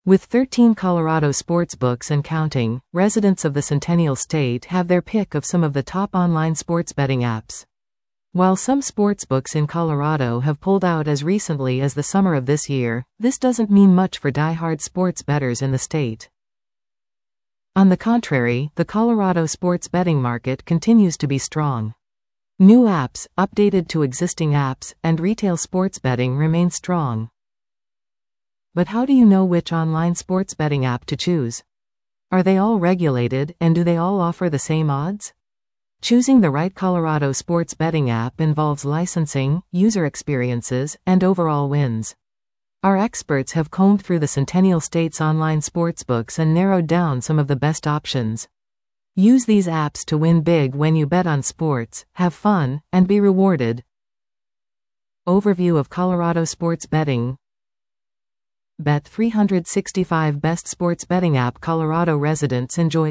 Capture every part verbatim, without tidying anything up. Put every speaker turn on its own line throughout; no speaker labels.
With thirteen Colorado sportsbooks and counting, residents of the Centennial State have their pick of some of the top online sports betting apps. While some sportsbooks in Colorado have pulled out as recently as the summer of this year, this doesn't mean much for die-hard sports bettors in the state. On the contrary, the Colorado sports betting market continues to be strong. New apps, updated to existing apps, and retail sports betting remain strong. But how do you know which online sports betting app to choose? Are they all regulated, and do they all offer the same odds? Choosing the right Colorado sports betting app involves licensing, user experiences, and overall wins. Our experts have combed through the Centennial State's online sportsbooks and narrowed down some of the best options. Use these apps to win big when you bet on sports, have fun, and be rewarded. Overview of Colorado sports betting. Bet three sixty-five Best Sports Betting App Colorado Residents Enjoy.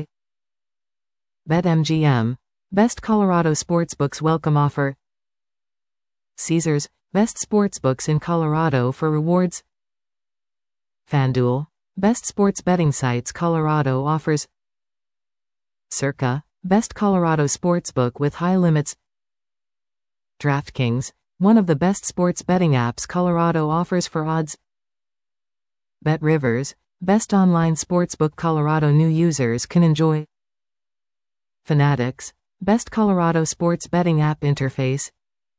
BetMGM, Best Colorado Sportsbooks Welcome Offer. Caesars, Best Sportsbooks in Colorado for Rewards. FanDuel, Best Sports Betting Sites Colorado Offers. Circa, Best Colorado Sportsbook with High Limits. DraftKings, one of the best sports betting apps Colorado offers for odds. BetRivers, Best Online Sportsbook Colorado new users can enjoy. Fanatics, Best Colorado Sports Betting App Interface.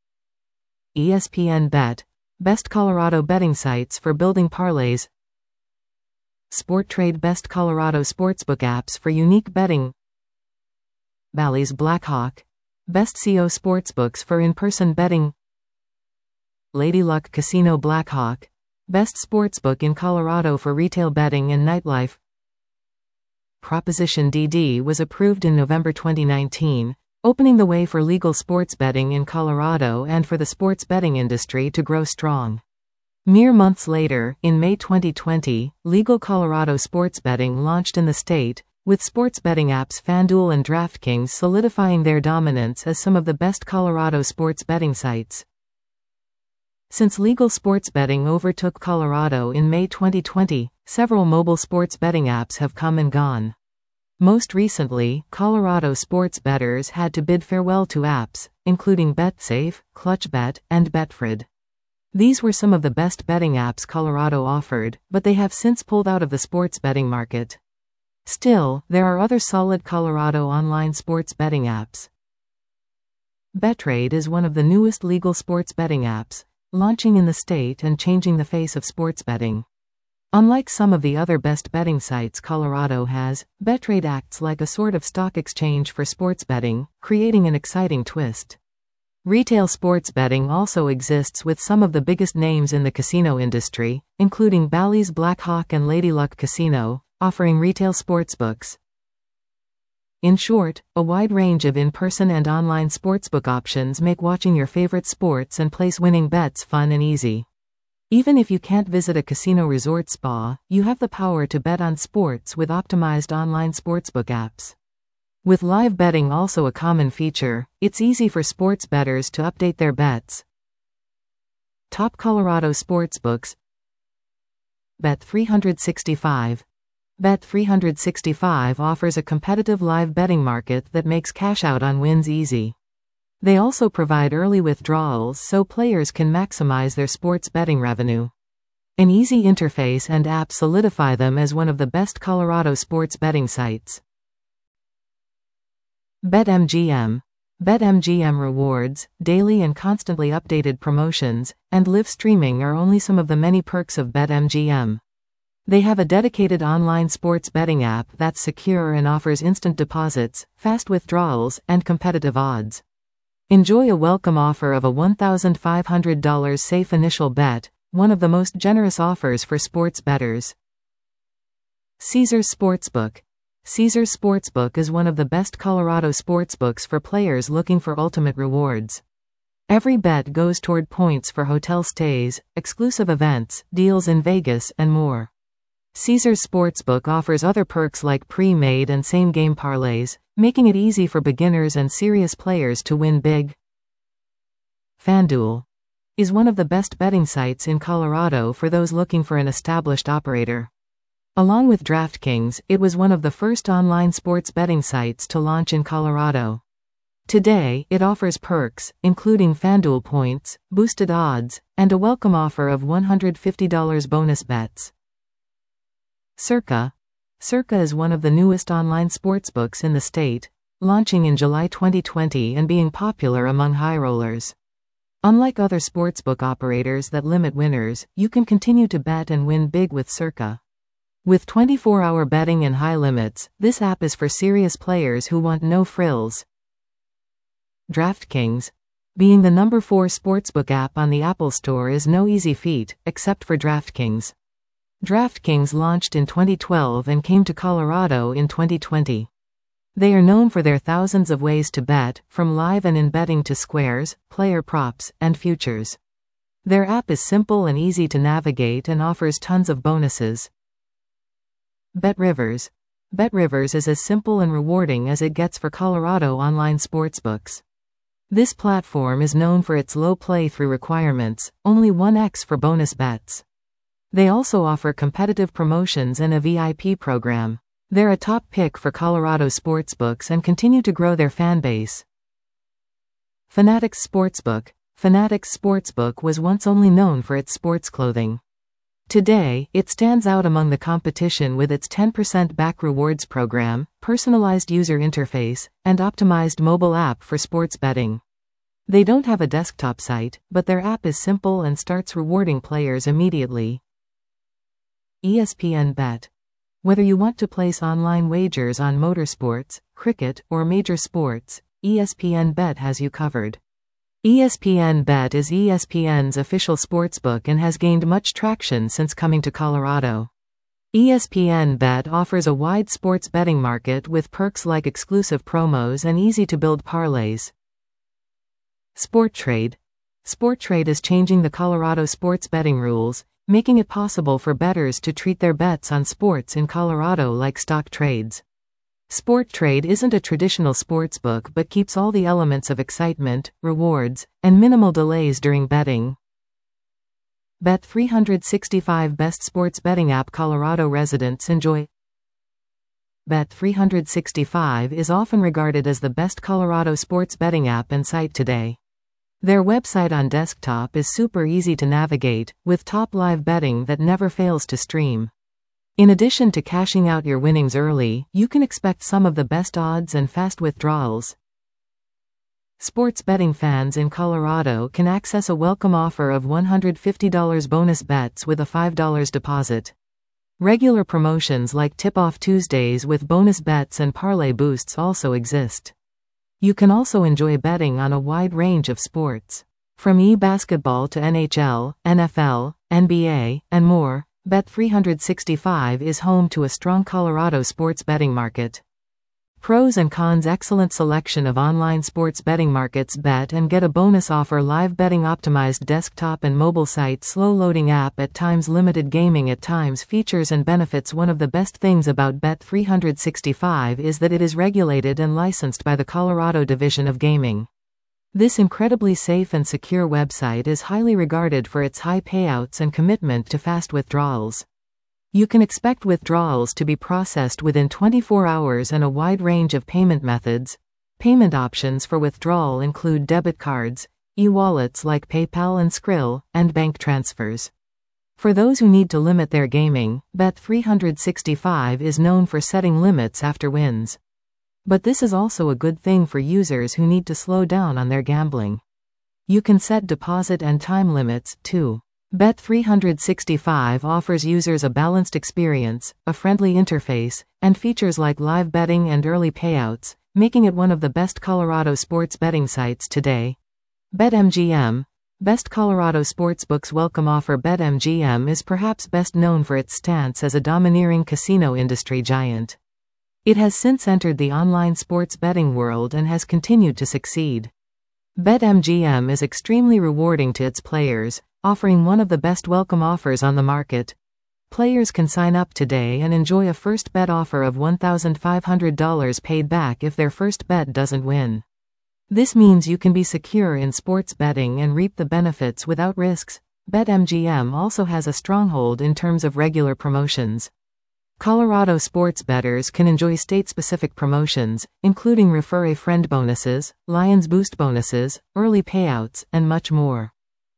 E S P N Bet, Best Colorado Betting Sites for Building Parlays. SportTrade, Best Colorado Sportsbook Apps for Unique Betting. Bally's Blackhawk, Best C O Sportsbooks for In-Person Betting. Lady Luck Casino Blackhawk, Best Sportsbook in Colorado for Retail Betting and Nightlife. Proposition D D was approved in November twenty nineteen, opening the way for legal sports betting in Colorado and for the sports betting industry to grow strong. Mere months later, in May twenty twenty, legal Colorado sports betting launched in the state, with sports betting apps FanDuel and DraftKings solidifying their dominance as some of the best Colorado sports betting sites. Since legal sports betting overtook Colorado in May twenty twenty, several mobile sports betting apps have come and gone. Most recently, Colorado sports bettors had to bid farewell to apps, including BetSafe, ClutchBet, and Betfred. These were some of the best betting apps Colorado offered, but they have since pulled out of the sports betting market. Still, there are other solid Colorado online sports betting apps. BetTrade is one of the newest legal sports betting apps, launching in the state and changing the face of sports betting. Unlike some of the other best betting sites Colorado has, BetTrade acts like a sort of stock exchange for sports betting, creating an exciting twist. Retail sports betting also exists with some of the biggest names in the casino industry, including Bally's Blackhawk and Lady Luck Casino, offering retail sportsbooks. In short, a wide range of in-person and online sportsbook options make watching your favorite sports and place winning bets fun and easy. Even if you can't visit a casino resort spa, you have the power to bet on sports with optimized online sportsbook apps. With live betting also a common feature, it's easy for sports bettors to update their bets. Top Colorado sportsbooks. Bet three sixty-five. Bet three sixty-five offers a competitive live betting market that makes cash out on wins easy. They also provide early withdrawals so players can maximize their sports betting revenue. An easy interface and app solidify them as one of the best Colorado sports betting sites. BetMGM. BetMGM rewards, daily and constantly updated promotions, and live streaming are only some of the many perks of BetMGM. They have a dedicated online sports betting app that's secure and offers instant deposits, fast withdrawals, and competitive odds. Enjoy a welcome offer of a one thousand five hundred dollars safe initial bet, one of the most generous offers for sports bettors. Caesars Sportsbook. Caesars Sportsbook is one of the best Colorado sportsbooks for players looking for ultimate rewards. Every bet goes toward points for hotel stays, exclusive events, deals in Vegas, and more. Caesars Sportsbook offers other perks like pre-made and same-game parlays, making it easy for beginners and serious players to win big. FanDuel is one of the best betting sites in Colorado for those looking for an established operator. Along with DraftKings, it was one of the first online sports betting sites to launch in Colorado. Today, it offers perks, including FanDuel points, boosted odds, and a welcome offer of one hundred fifty dollars bonus bets. Circa. Circa is one of the newest online sportsbooks in the state, launching in July twenty twenty and being popular among high rollers. Unlike other sportsbook operators that limit winners, you can continue to bet and win big with Circa. With twenty-four hour betting and high limits, this app is for serious players who want no frills. DraftKings. Being the number four sportsbook app on the Apple Store is no easy feat, except for DraftKings. DraftKings launched in twenty twelve and came to Colorado in twenty twenty. They are known for their thousands of ways to bet, from live and in betting to squares, player props, and futures. Their app is simple and easy to navigate and offers tons of bonuses. BetRivers. BetRivers is as simple and rewarding as it gets for Colorado online sportsbooks. This platform is known for its low play-through requirements, only one x for bonus bets. They also offer competitive promotions and a V I P program. They're a top pick for Colorado sportsbooks and continue to grow their fan base. Fanatics Sportsbook. Fanatics Sportsbook was once only known for its sports clothing. Today, it stands out among the competition with its ten percent back rewards program, personalized user interface, and optimized mobile app for sports betting. They don't have a desktop site, but their app is simple and starts rewarding players immediately. E S P N Bet. Whether you want to place online wagers on motorsports, cricket, or major sports, E S P N Bet has you covered. E S P N Bet is E S P N's official sportsbook and has gained much traction since coming to Colorado. E S P N Bet offers a wide sports betting market with perks like exclusive promos and easy-to-build parlays. SportTrade. SportTrade is changing the Colorado sports betting rules, making it possible for bettors to treat their bets on sports in Colorado like stock trades. SportTrade isn't a traditional sportsbook but keeps all the elements of excitement, rewards, and minimal delays during betting. Bet three sixty-five Best Sports Betting App Colorado Residents Enjoy. Bet three sixty-five is often regarded as the best Colorado sports betting app and site today. Their website on desktop is super easy to navigate, with top live betting that never fails to stream. In addition to cashing out your winnings early, you can expect some of the best odds and fast withdrawals. Sports betting fans in Colorado can access a welcome offer of one hundred fifty dollars bonus bets with a five dollars deposit. Regular promotions like Tip-Off Tuesdays with bonus bets and parlay boosts also exist. You can also enjoy betting on a wide range of sports. From e-basketball to N H L, N F L, N B A, and more, Bet three sixty-five is home to a strong Colorado sports betting market. Pros and cons. Excellent selection of online sports betting markets. Bet and get a bonus offer. Live betting. Optimized desktop and mobile site. Slow loading app at times. Limited gaming at times. Features and benefits. One of the best things about Bet three sixty-five is that it is regulated and licensed by the Colorado Division of Gaming. This incredibly safe and secure website is highly regarded for its high payouts and commitment to fast withdrawals. You can expect withdrawals to be processed within twenty-four hours and a wide range of payment methods. Payment options for withdrawal include debit cards, e-wallets like PayPal and Skrill, and bank transfers. For those who need to limit their gaming, Bet three sixty-five is known for setting limits after wins. But this is also a good thing for users who need to slow down on their gambling. You can set deposit and time limits, too. Bet three sixty-five offers users a balanced experience, a friendly interface, and features like live betting and early payouts, making it one of the best Colorado sports betting sites today. BetMGM. Best Colorado Sportsbooks welcome offer. BetMGM is perhaps best known for its stance as a domineering casino industry giant. It has since entered the online sports betting world and has continued to succeed. BetMGM is extremely rewarding to its players, offering one of the best welcome offers on the market. Players can sign up today and enjoy a first bet offer of one thousand five hundred dollars paid back if their first bet doesn't win. This means you can be secure in sports betting and reap the benefits without risks. BetMGM also has a stronghold in terms of regular promotions. Colorado sports bettors can enjoy state-specific promotions, including Refer a Friend bonuses, Lions Boost bonuses, early payouts, and much more.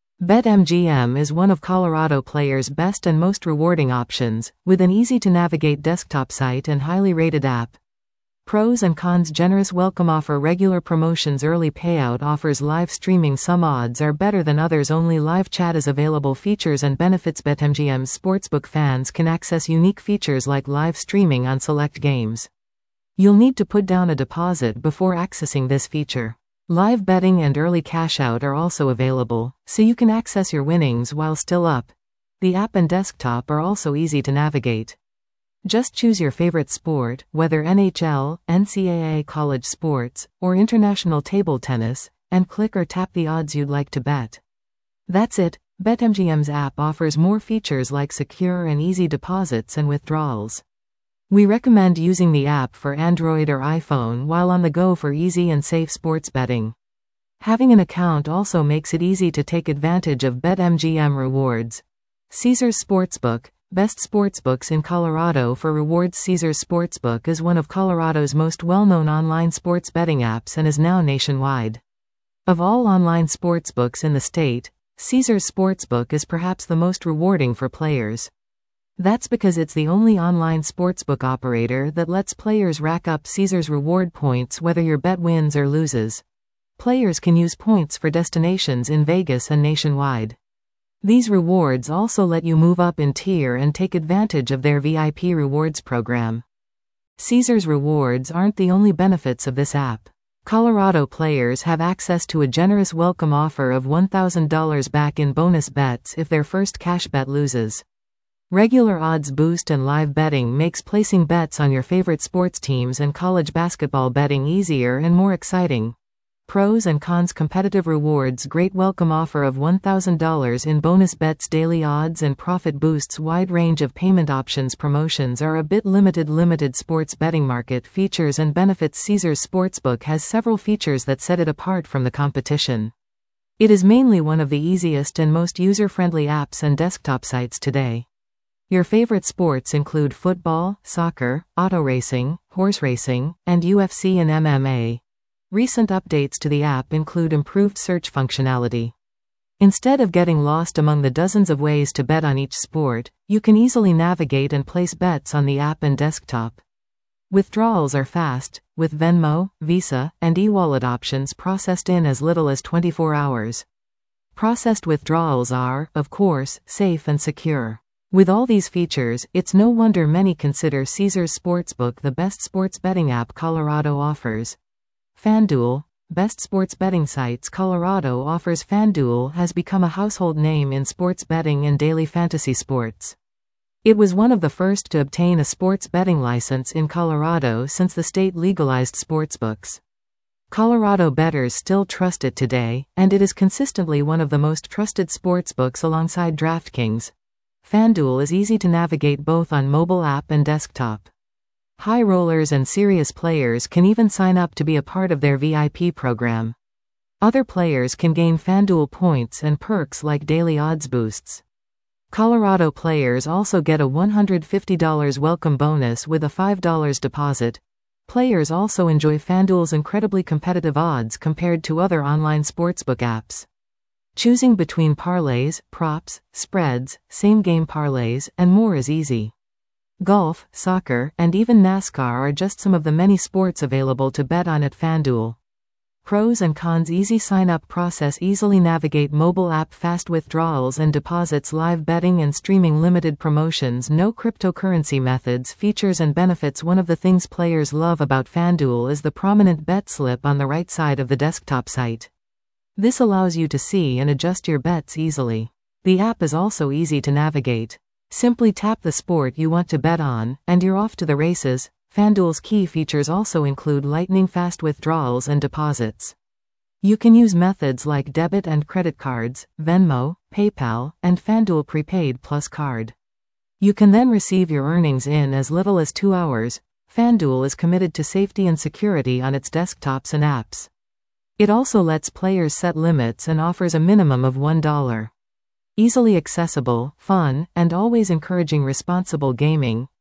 BetMGM is one of Colorado players' best and most rewarding options, with an easy-to-navigate desktop site and highly rated app. Pros and cons: generous welcome offer, regular promotions, early payout offers, live streaming, some odds are better than others, only live chat is available, features and benefits. BetMGM's sportsbook fans can access unique features like live streaming on select games. You'll need to put down a deposit before accessing this feature. Live betting and early cash out are also available, so you can access your winnings while still up. The app and desktop are also easy to navigate. Just choose your favorite sport, whether N H L, N C double A, college sports, or international table tennis, and click or tap the odds you'd like to bet. That's it. BetMGM's app offers more features like secure and easy deposits and withdrawals. We recommend using the app for Android or iPhone while on the go for easy and safe sports betting. Having an account also makes it easy to take advantage of BetMGM rewards. Caesars Sportsbook, best sportsbooks in Colorado for rewards. Caesars Sportsbook is one of Colorado's most well-known online sports betting apps and is now nationwide. Of all online sportsbooks in the state, Caesars Sportsbook is perhaps the most rewarding for players. That's because it's the only online sportsbook operator that lets players rack up Caesars reward points whether your bet wins or loses. Players can use points for destinations in Vegas and nationwide. These rewards also let you move up in tier and take advantage of their V I P rewards program. Caesars rewards aren't the only benefits of this app. Colorado players have access to a generous welcome offer of one thousand dollars back in bonus bets if their first cash bet loses. Regular odds boost and live betting makes placing bets on your favorite sports teams and college basketball betting easier and more exciting. Pros and cons: competitive rewards, great welcome offer of one thousand dollars in bonus bets, daily odds and profit boosts, wide range of payment options, promotions are a bit limited. Limited sports betting market, features and benefits. Caesars Sportsbook has several features that set it apart from the competition. It is mainly one of the easiest and most user-friendly apps and desktop sites today. Your favorite sports include football, soccer, auto racing, horse racing, and U F C and M M A. Recent updates to the app include improved search functionality. Instead of getting lost among the dozens of ways to bet on each sport, you can easily navigate and place bets on the app and desktop. Withdrawals are fast, with Venmo, Visa, and e-wallet options processed in as little as twenty-four hours. Processed withdrawals are, of course, safe and secure. With all these features, it's no wonder many consider Caesars Sportsbook the best sports betting app Colorado offers. FanDuel, best sports betting sites Colorado offers. FanDuel has become a household name in sports betting and daily fantasy sports. It was one of the first to obtain a sports betting license in Colorado since the state legalized sportsbooks. Colorado bettors still trust it today, and it is consistently one of the most trusted sportsbooks alongside DraftKings. FanDuel is easy to navigate both on mobile app and desktop. High rollers and serious players can even sign up to be a part of their V I P program. Other players can gain FanDuel points and perks like daily odds boosts. Colorado players also get a one hundred fifty dollars welcome bonus with a five dollars deposit. Players also enjoy FanDuel's incredibly competitive odds compared to other online sportsbook apps. Choosing between parlays, props, spreads, same-game parlays, and more is easy. Golf, soccer, and even NASCAR are just some of the many sports available to bet on at FanDuel. Pros and cons: easy sign-up process, easily navigate mobile app, fast withdrawals and deposits, live betting and streaming, limited promotions, no cryptocurrency methods. Features and benefits: one of the things players love about FanDuel is the prominent bet slip on the right side of the desktop site. This allows you to see and adjust your bets easily. The app is also easy to navigate. Simply tap the sport you want to bet on, and you're off to the races. FanDuel's key features also include lightning-fast withdrawals and deposits. You can use methods like debit and credit cards, Venmo, PayPal, and FanDuel Prepaid Plus Card. You can then receive your earnings in as little as two hours. FanDuel is committed to safety and security on its desktops and apps. It also lets players set limits and offers a minimum of one dollar. Easily accessible, fun, and always encouraging responsible gaming,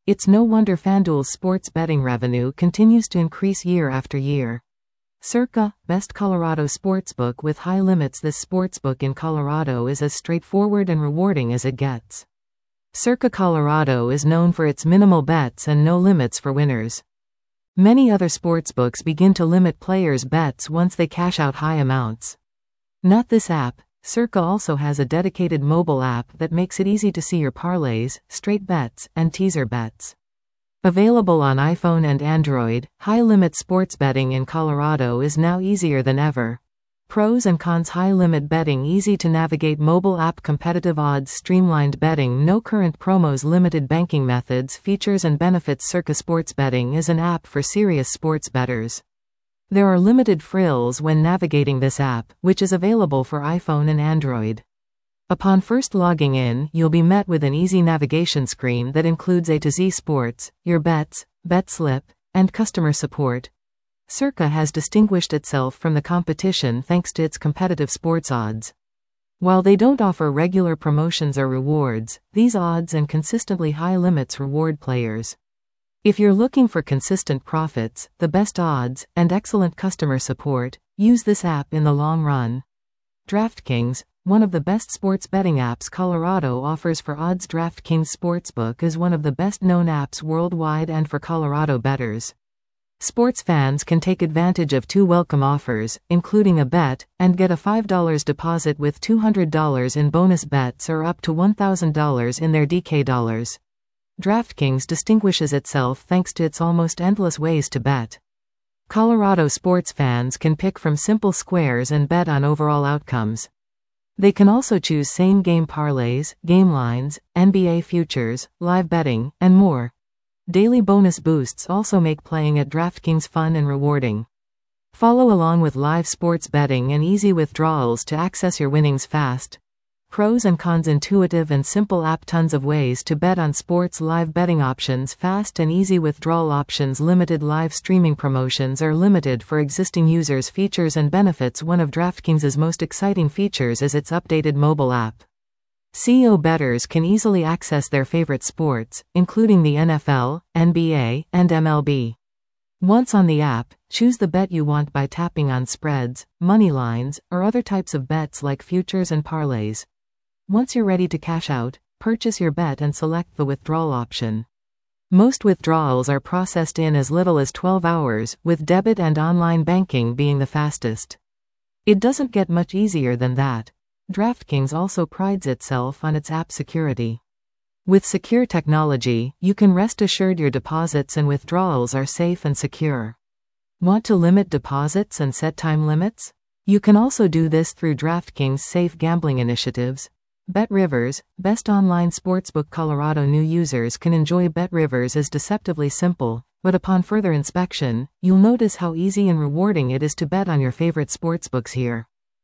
It's no wonder FanDuel's sports betting revenue continues to increase year after year. Circa, best Colorado sportsbook with high limits. This sportsbook in Colorado is as straightforward and rewarding as it gets. Circa Colorado is known for its minimal bets and no limits for winners. Many other sportsbooks begin to limit players' bets once they cash out high amounts. Not this app. Circa also has a dedicated mobile app that makes it easy to see your parlays, straight bets, and teaser bets. Available on iPhone and Android, high-limit sports betting in Colorado is now easier than ever. Pros and cons. High-limit betting, easy to navigate mobile app, competitive odds, streamlined betting, no current promos, limited banking methods, features and benefits. Circa Sports Betting is an app for serious sports bettors. There are limited frills when navigating this app, which is available for iPhone and Android. Upon first logging in, you'll be met with an easy navigation screen that includes A to Z sports, your bets, bet slip, and customer support. Circa has distinguished itself from the competition thanks to its competitive sports odds. While they don't offer regular promotions or rewards, these odds and consistently high limits reward players. If you're looking for consistent profits, the best odds, and excellent customer support, use this app in the long run. DraftKings, one of the best sports betting apps Colorado offers for odds. DraftKings Sportsbook is one of the best-known apps worldwide and for Colorado bettors. Sports fans can take advantage of two welcome offers, including a bet, and get a five dollar deposit with two hundred dollars in bonus bets or up to one thousand dollars in their D K dollars. DraftKings distinguishes itself thanks to its almost endless ways to bet. Colorado sports fans can pick from simple squares and bet on overall outcomes. They can also choose same-game parlays, game lines, N B A futures, live betting, and more. Daily bonus boosts also make playing at DraftKings fun and rewarding. Follow along with live sports betting and easy withdrawals to access your winnings fast. Pros and cons. Intuitive and simple app. Tons of ways to bet on sports. Live betting options. Fast and easy withdrawal options. Limited live streaming promotions are limited for existing users. Features and benefits. One of DraftKings' most exciting features is its updated mobile app. C O bettors can easily access their favorite sports, including the N F L, N B A, and M L B. Once on the app, choose the bet you want by tapping on spreads, money lines, or other types of bets like futures and parlays. Once you're ready to cash out, purchase your bet and select the withdrawal option. Most withdrawals are processed in as little as twelve hours, with debit and online banking being the fastest. It doesn't get much easier than that. DraftKings also prides itself on its app security. With secure technology, you can rest assured your deposits and withdrawals are safe and secure. Want to limit deposits and set time limits? You can also do this through DraftKings' safe gambling initiatives. BetRivers, best online sportsbook. Colorado new users can enjoy BetRivers as deceptively simple, but upon further inspection, you'll notice how easy and rewarding it is to bet on your favorite sportsbooks here.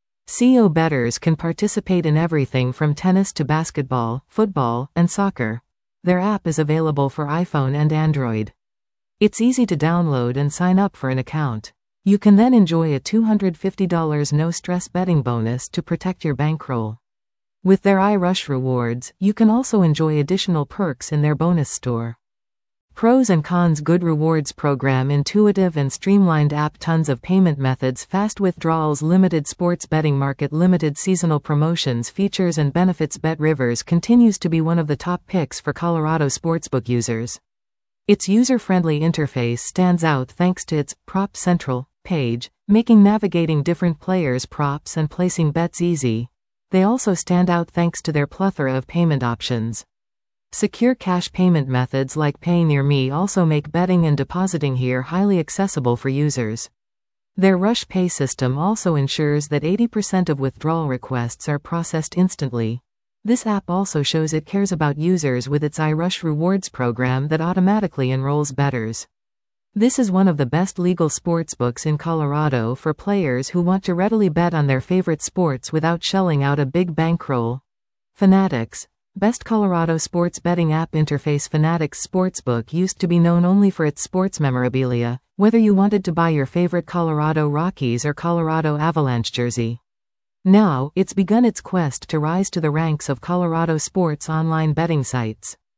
C O bettors can participate in everything from tennis to basketball, football, and soccer. Their app is available for iPhone and Android. It's easy to download and sign up for an account. You can then enjoy a two hundred fifty dollar no-stress betting bonus to protect your bankroll. With their iRush rewards, you can also enjoy additional perks in their bonus store. Pros and cons. Good rewards program. Intuitive and streamlined app. Tons of payment methods. Fast withdrawals. Limited sports betting market. Limited seasonal promotions. Features and benefits. BetRivers continues to be one of the top picks for Colorado sportsbook users. Its user-friendly interface stands out thanks to its Prop Central page, making navigating different players' props and placing bets easy. They also stand out thanks to their plethora of payment options. Secure cash payment methods like Pay Near Me also make betting and depositing here highly accessible for users. Their Rush Pay system also ensures that eighty percent of withdrawal requests are processed instantly. This app also shows it cares about users with its iRush Rewards program that automatically enrolls bettors. This is one of the best legal sportsbooks in Colorado for players who want to readily bet on their favorite sports without shelling out a big bankroll. Fanatics, best Colorado sports betting app interface. Fanatics Sportsbook used to be known only for its sports memorabilia, whether you wanted to buy your favorite Colorado Rockies or Colorado Avalanche jersey. Now, it's begun its quest to rise to the ranks of Colorado sports online betting sites.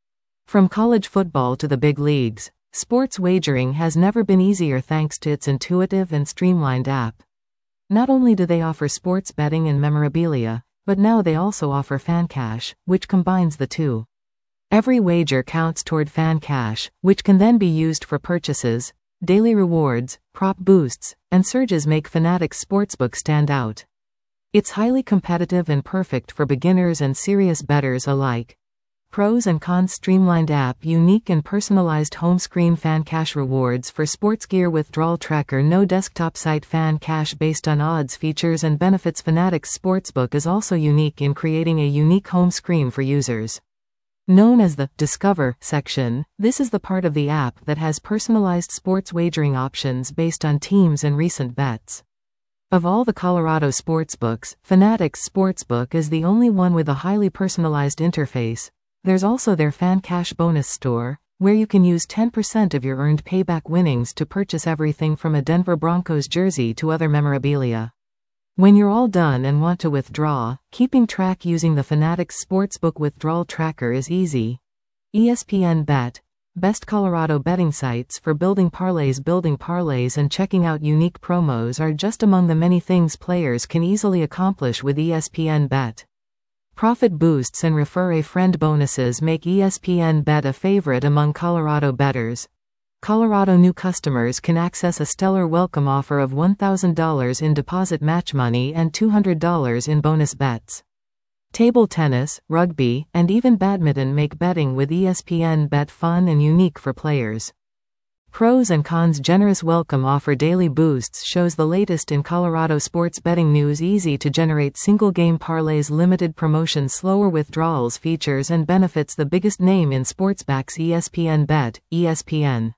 From college football to the big leagues, sports wagering has never been easier thanks to its intuitive and streamlined app. Not only do they offer sports betting and memorabilia, but now they also offer fan cash, which combines the two. Every wager counts toward fan cash, which can then be used for purchases. Daily rewards, prop boosts, and surges make Fanatics Sportsbook stand out. It's highly competitive and perfect for beginners and serious bettors alike. Pros and cons: streamlined app, unique and personalized home screen fan cash rewards for sports gear, withdrawal tracker, no desktop site, fan cash based on odds, features and benefits. Fanatics Sportsbook is also unique in creating a unique home screen for users. Known as the Discover section, this is the part of the app that has personalized sports wagering options based on teams and recent bets. Of all the Colorado sportsbooks, Fanatics Sportsbook is the only one with a highly personalized interface. There's also their Fan Cash Bonus Store, where you can use ten percent of your earned payback winnings to purchase everything from a Denver Broncos jersey to other memorabilia. When you're all done and want to withdraw, keeping track using the Fanatics Sportsbook withdrawal tracker is easy. E S P N Bet, best Colorado betting sites for building parlays. Building parlays and checking out unique promos are just among the many things players can easily accomplish with E S P N Bet. Profit boosts and refer a friend bonuses make E S P N Bet a favorite among Colorado bettors. Colorado new customers can access a stellar welcome offer of one thousand dollars in deposit match money and two hundred dollars in bonus bets. Table tennis, rugby, and even badminton make betting with E S P N Bet fun and unique for players. Pros and cons: generous welcome offer, daily boosts shows the latest in Colorado sports betting news, easy to generate single game parlays, limited promotions, slower withdrawals, features and benefits. The biggest name in sports backs E S P N Bet, E S P N.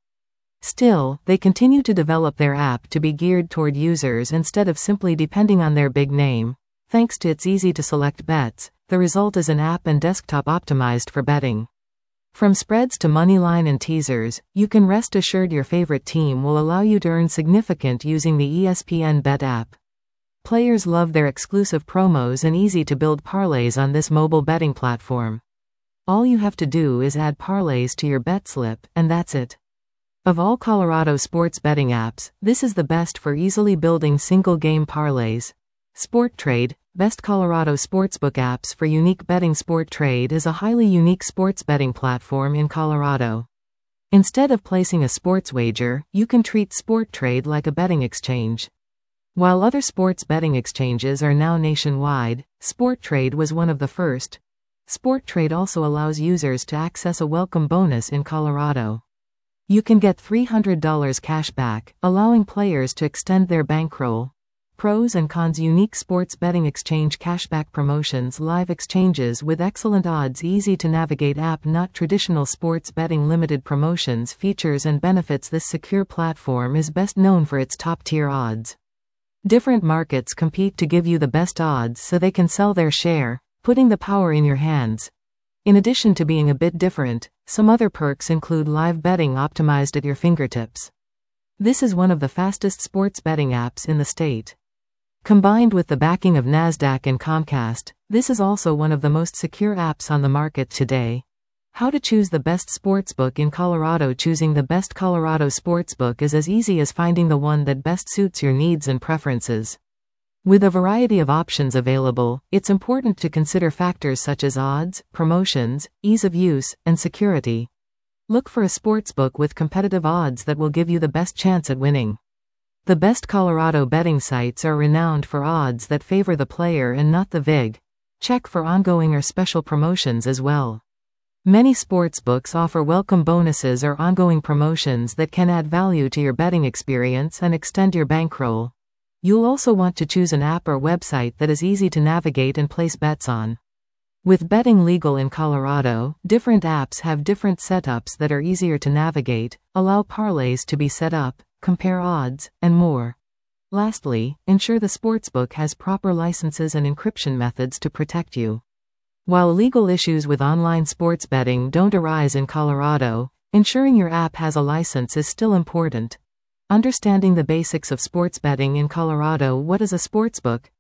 Still, they continue to develop their app to be geared toward users instead of simply depending on their big name. Thanks to its easy to select bets, the result is an app and desktop optimized for betting. From spreads to moneyline and teasers, you can rest assured your favorite team will allow you to earn significant using the E S P N Bet app. Players love their exclusive promos and easy to build parlays on this mobile betting platform. All you have to do is add parlays to your bet slip, and that's it. Of all Colorado sports betting apps, this is the best for easily building single-game parlays. SportTrade, best Colorado sportsbook apps for unique betting. SportTrade is a highly unique sports betting platform in Colorado. Instead of placing a sports wager, you can treat SportTrade like a betting exchange. While other sports betting exchanges are now nationwide, SportTrade was one of the first. SportTrade also allows users to access a welcome bonus in Colorado. You can get three hundred dollars cash back, allowing players to extend their bankroll. Pros and cons: unique sports betting exchange cashback promotions, live exchanges with excellent odds, easy to navigate app, not traditional sports betting, limited promotions, features and benefits. This secure platform is best known for its top-tier odds. Different markets compete to give you the best odds so they can sell their share, putting the power in your hands. In addition to being a bit different, some other perks include live betting optimized at your fingertips. This is one of the fastest sports betting apps in the state. Combined with the backing of NASDAQ and Comcast, this is also one of the most secure apps on the market today. How to choose the best sportsbook in Colorado? Choosing the best Colorado sportsbook is as easy as finding the one that best suits your needs and preferences. With a variety of options available, it's important to consider factors such as odds, promotions, ease of use, and security. Look for a sportsbook with competitive odds that will give you the best chance at winning. The best Colorado betting sites are renowned for odds that favor the player and not the vig. Check for ongoing or special promotions as well. Many sportsbooks offer welcome bonuses or ongoing promotions that can add value to your betting experience and extend your bankroll. You'll also want to choose an app or website that is easy to navigate and place bets on. With betting legal in Colorado, different apps have different setups that are easier to navigate, allow parlays to be set up, compare odds, and more. Lastly, ensure the sportsbook has proper licenses and encryption methods to protect you. While legal issues with online sports betting don't arise in Colorado, ensuring your app has a license is still important. Understanding the basics of sports betting in Colorado. What is a sportsbook?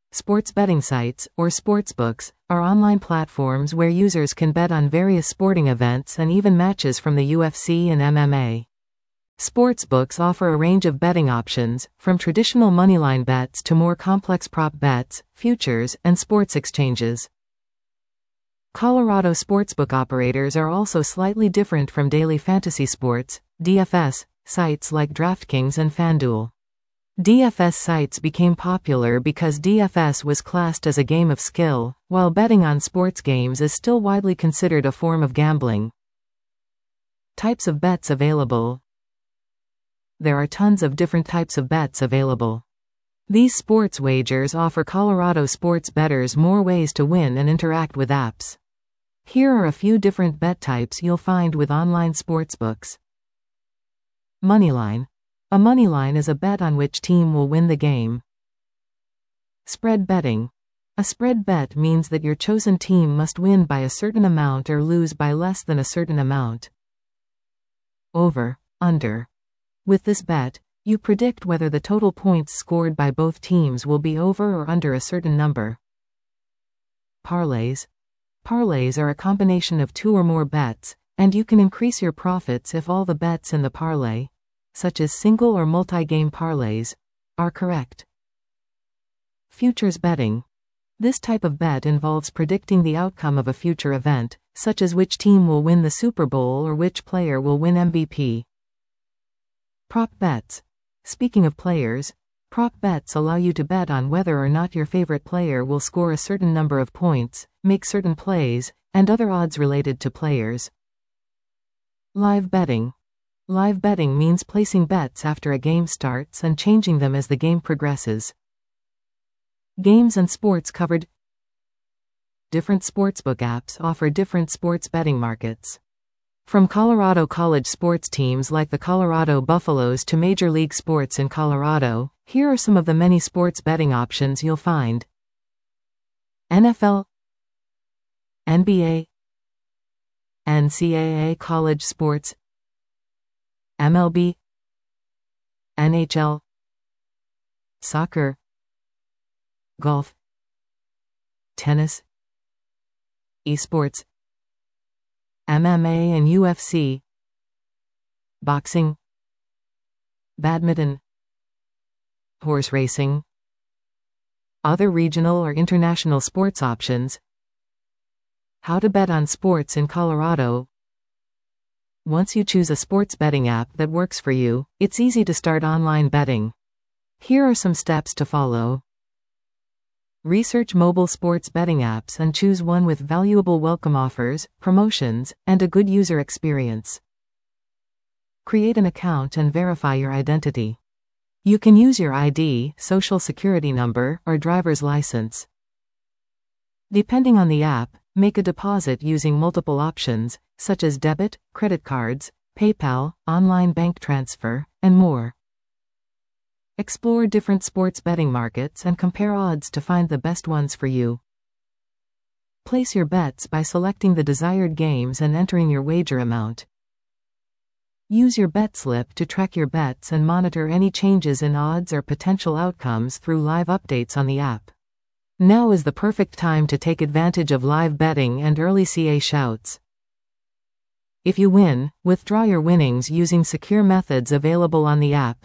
Sports betting sites, or sportsbooks, are online platforms where users can bet on various sporting events and even matches from the U F C and M M A. Sportsbooks offer a range of betting options, from traditional moneyline bets to more complex prop bets, futures, and sports exchanges. Colorado sportsbook operators are also slightly different from daily fantasy sports, D F S, sites like DraftKings and FanDuel. D F S sites became popular because D F S was classed as a game of skill, while betting on sports games is still widely considered a form of gambling. Types of bets available. There are tons of different types of bets available. These sports wagers offer Colorado sports bettors more ways to win and interact with apps. Here are a few different bet types you'll find with online sportsbooks. Moneyline. A moneyline is a bet on which team will win the game. Spread betting. A spread bet means that your chosen team must win by a certain amount or lose by less than a certain amount. Over, under. With this bet, you predict whether the total points scored by both teams will be over or under a certain number. Parlays. Parlays are a combination of two or more bets, and you can increase your profits if all the bets in the parlay, such as single or multi-game parlays, are correct. Futures betting. This type of bet involves predicting the outcome of a future event, such as which team will win the Super Bowl or which player will win M V P. Prop bets. Speaking of players, prop bets allow you to bet on whether or not your favorite player will score a certain number of points, make certain plays, and other odds related to players. Live betting. Live betting means placing bets after a game starts and changing them as the game progresses. Games and sports covered. Different sportsbook apps offer different sports betting markets. From Colorado college sports teams like the Colorado Buffaloes to Major League Sports in Colorado, here are some of the many sports betting options you'll find. N F L, N B A, N C double A college sports, M L B, N H L, soccer, golf, tennis, esports, M M A and U F C, boxing, badminton, horse racing, other regional or international sports options. How to bet on sports in Colorado. Once you choose a sports betting app that works for you, it's easy to start online betting. Here are some steps to follow. Research mobile sports betting apps and choose one with valuable welcome offers, promotions, and a good user experience. Create an account and verify your identity. You can use your I D, social security number, or driver's license. Depending on the app, make a deposit using multiple options, such as debit, credit cards, PayPal, online bank transfer, and more. Explore different sports betting markets and compare odds to find the best ones for you. Place your bets by selecting the desired games and entering your wager amount. Use your bet slip to track your bets and monitor any changes in odds or potential outcomes through live updates on the app. Now is the perfect time to take advantage of live betting and early C A shouts. If you win, withdraw your winnings using secure methods available on the app.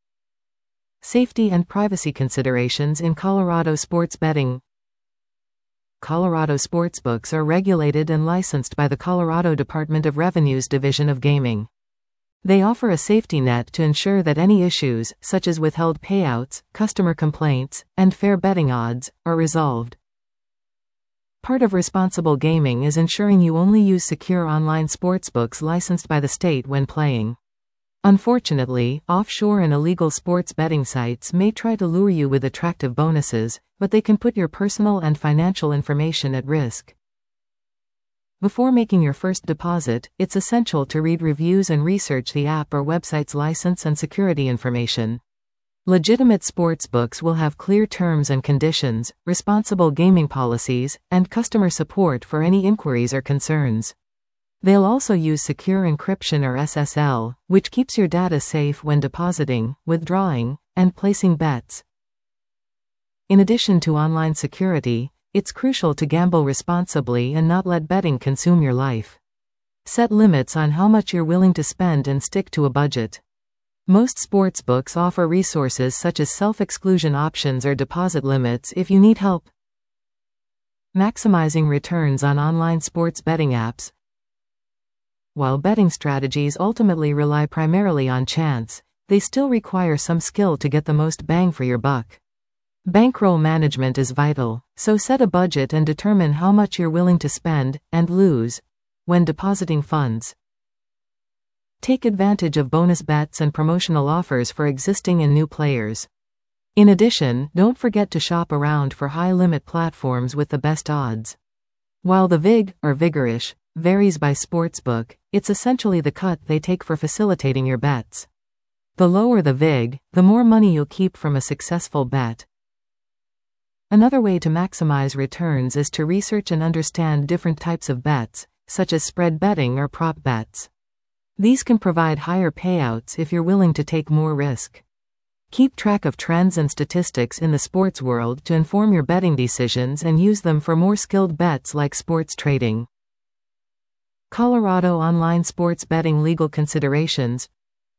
Safety and privacy considerations in Colorado sports betting. Colorado sportsbooks are regulated and licensed by the Colorado Department of Revenue's Division of Gaming. They offer a safety net to ensure that any issues, such as withheld payouts, customer complaints, and fair betting odds, are resolved. Part of responsible gaming is ensuring you only use secure online sportsbooks licensed by the state when playing. Unfortunately, offshore and illegal sports betting sites may try to lure you with attractive bonuses, but they can put your personal and financial information at risk. Before making your first deposit, it's essential to read reviews and research the app or website's license and security information. Legitimate sportsbooks will have clear terms and conditions, responsible gaming policies, and customer support for any inquiries or concerns. They'll also use secure encryption or S S L, which keeps your data safe when depositing, withdrawing, and placing bets. In addition to online security, it's crucial to gamble responsibly and not let betting consume your life. Set limits on how much you're willing to spend and stick to a budget. Most sportsbooks offer resources such as self-exclusion options or deposit limits if you need help. Maximizing returns on online sports betting apps. While betting strategies ultimately rely primarily on chance, they still require some skill to get the most bang for your buck. Bankroll management is vital, so set a budget and determine how much you're willing to spend and lose when depositing funds. Take advantage of bonus bets and promotional offers for existing and new players. In addition, don't forget to shop around for high-limit platforms with the best odds. While the vig, or vigorish, varies by sportsbook, it's essentially the cut they take for facilitating your bets. The lower the vig, the more money you'll keep from a successful bet. Another way to maximize returns is to research and understand different types of bets, such as spread betting or prop bets. These can provide higher payouts if you're willing to take more risk. Keep track of trends and statistics in the sports world to inform your betting decisions and use them for more skilled bets like sports trading. Colorado online sports betting legal considerations.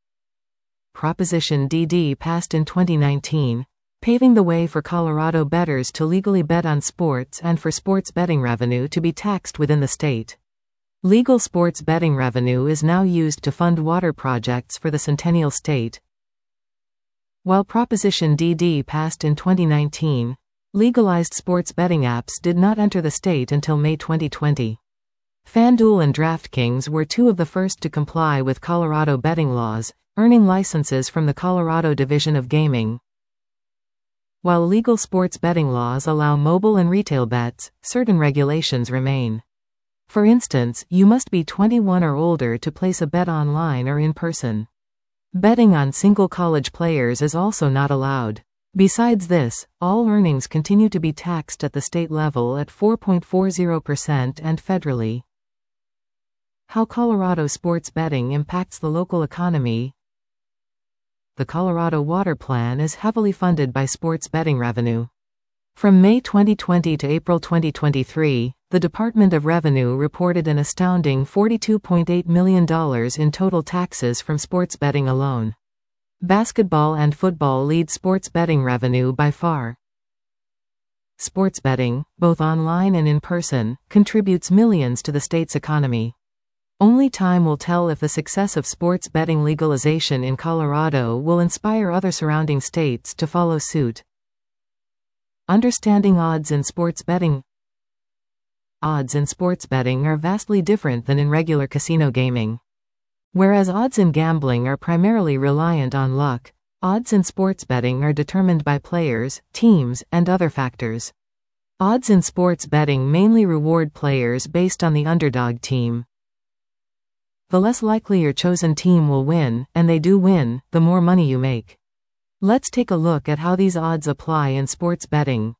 Proposition D D passed in twenty nineteen, paving the way for Colorado bettors to legally bet on sports and for sports betting revenue to be taxed within the state. Legal sports betting revenue is now used to fund water projects for the Centennial State. While Proposition D D passed in twenty nineteen, legalized sports betting apps did not enter the state until May twenty twenty. FanDuel and DraftKings were two of the first to comply with Colorado betting laws, earning licenses from the Colorado Division of Gaming. While legal sports betting laws allow mobile and retail bets, certain regulations remain. For instance, you must be twenty-one or older to place a bet online or in person. Betting on single college players is also not allowed. Besides this, all earnings continue to be taxed at the state level at four point four zero percent and federally. How Colorado sports betting impacts the local economy. The Colorado Water Plan is heavily funded by sports betting revenue. From May twenty twenty to April twenty twenty-three, the Department of Revenue reported an astounding forty-two point eight million dollars in total taxes from sports betting alone. Basketball and football lead sports betting revenue by far. Sports betting, both online and in person, contributes millions to the state's economy. Only time will tell if the success of sports betting legalization in Colorado will inspire other surrounding states to follow suit. Understanding odds in sports betting. Odds in sports betting are vastly different than in regular casino gaming. Whereas odds in gambling are primarily reliant on luck, odds in sports betting are determined by players, teams, and other factors. Odds in sports betting mainly reward players based on the underdog team. The less likely your chosen team will win, and they do win, the more money you make. Let's take a look at how these odds apply in sports betting.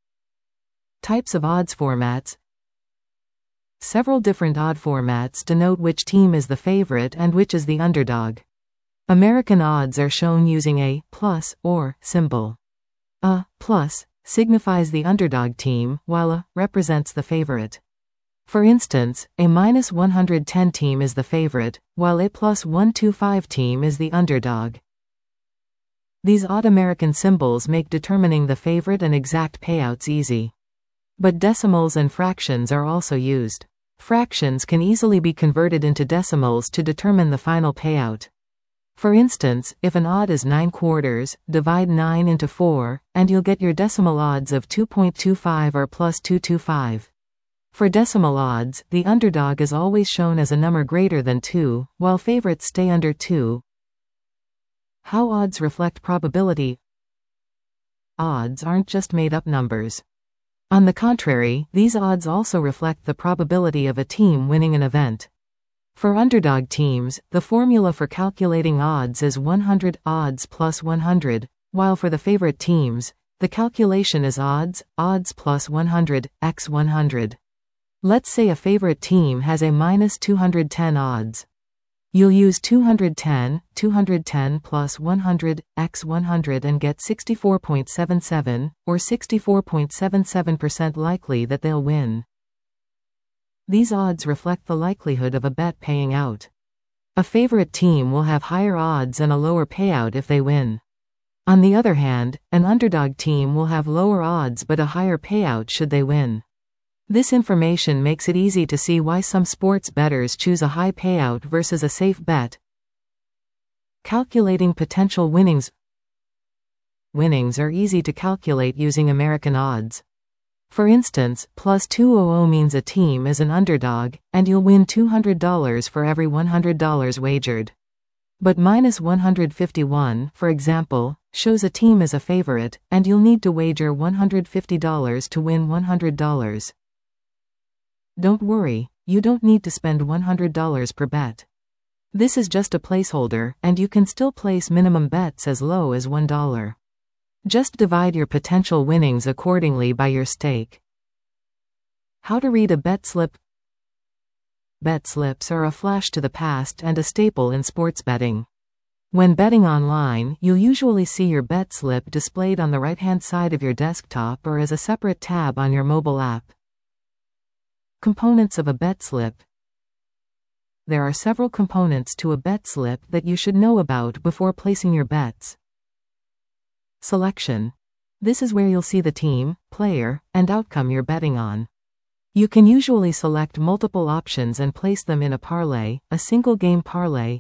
Types of odds formats. Several different odd formats denote which team is the favorite and which is the underdog. American odds are shown using a plus or symbol. A plus signifies the underdog team, while a represents the favorite. For instance, a minus one hundred ten team is the favorite, while a plus one hundred twenty-five team is the underdog. These odd American symbols make determining the favorite and exact payouts easy. But decimals and fractions are also used. Fractions can easily be converted into decimals to determine the final payout. For instance, if an odd is nine quarters, divide nine into four, and you'll get your decimal odds of two point two five or plus two hundred twenty-five. For decimal odds, the underdog is always shown as a number greater than two, while favorites stay under two. How odds reflect probability. Odds aren't just made-up numbers. On the contrary, these odds also reflect the probability of a team winning an event. For underdog teams, the formula for calculating odds is one hundred odds plus one hundred, while for the favorite teams, the calculation is odds, odds plus one hundred, x one hundred. Let's say a favorite team has a minus two hundred ten odds. You'll use two hundred ten, two hundred ten plus one hundred, x one hundred and get sixty-four point seven seven, or sixty-four point seven seven percent likely that they'll win. These odds reflect the likelihood of a bet paying out. A favorite team will have higher odds and a lower payout if they win. On the other hand, an underdog team will have lower odds but a higher payout should they win. This information makes it easy to see why some sports bettors choose a high payout versus a safe bet. Calculating potential winnings. Winnings are easy to calculate using American odds. For instance, plus two hundred means a team is an underdog, and you'll win two hundred dollars for every one hundred dollars wagered. But minus one hundred fifty-one, for example, shows a team is a favorite, and you'll need to wager one hundred fifty dollars to win one hundred dollars. Don't worry, you don't need to spend one hundred dollars per bet. This is just a placeholder, and you can still place minimum bets as low as one dollar. Just divide your potential winnings accordingly by your stake. How to read a bet slip. Bet slips are a flash to the past and a staple in sports betting. When betting online, you'll usually see your bet slip displayed on the right-hand side of your desktop or as a separate tab on your mobile app. Components of a bet slip. There are several components to a bet slip that you should know about before placing your bets. Selection. This is where you'll see the team, player, and outcome you're betting on. You can usually select multiple options and place them in a parlay, a single game parlay.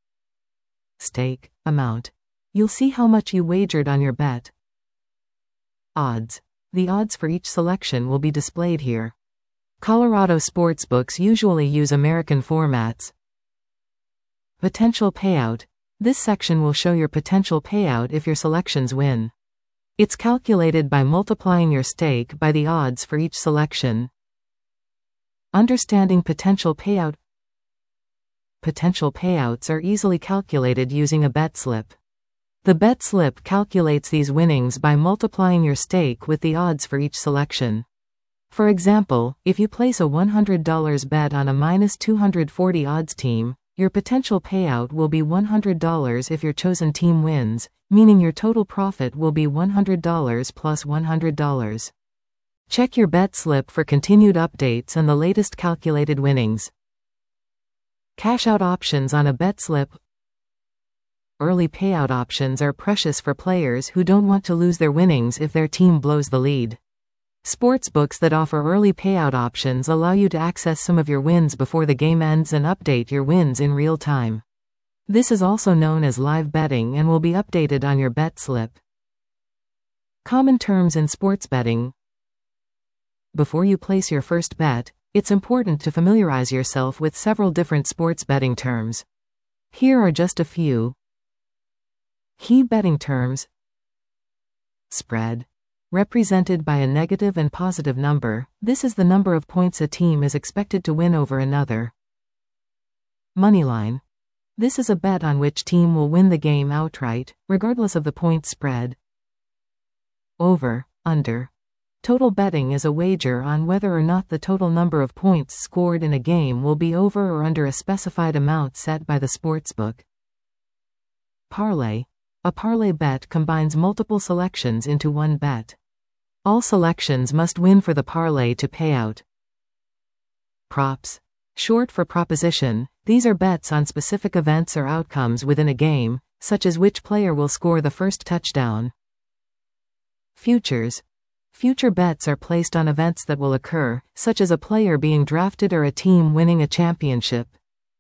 Stake, amount. You'll see how much you wagered on your bet. Odds. The odds for each selection will be displayed here. Colorado sportsbooks usually use American formats. Potential payout. This section will show your potential payout if your selections win. It's calculated by multiplying your stake by the odds for each selection. Understanding potential payout. Potential payouts are easily calculated using a bet slip. The bet slip calculates these winnings by multiplying your stake with the odds for each selection. For example, if you place a one hundred dollar bet on a minus two hundred forty odds team, your potential payout will be one hundred dollars if your chosen team wins, meaning your total profit will be one hundred dollars plus one hundred dollars. Check your bet slip for continued updates and the latest calculated winnings. Cash out options on a bet slip. Early payout options are precious for players who don't want to lose their winnings if their team blows the lead. Sportsbooks that offer early payout options allow you to access some of your wins before the game ends and update your wins in real time. This is also known as live betting and will be updated on your bet slip. Common terms in sports betting. Before you place your first bet, it's important to familiarize yourself with several different sports betting terms. Here are just a few. Key betting terms. Spread. Represented by a negative and positive number, this is the number of points a team is expected to win over another. Moneyline. This is a bet on which team will win the game outright, regardless of the point spread. Over, under. Total betting is a wager on whether or not the total number of points scored in a game will be over or under a specified amount set by the sportsbook. Parlay. A parlay bet combines multiple selections into one bet. All selections must win for the parlay to pay out. Props. Short for proposition, these are bets on specific events or outcomes within a game, such as which player will score the first touchdown. Futures. Future bets are placed on events that will occur, such as a player being drafted or a team winning a championship.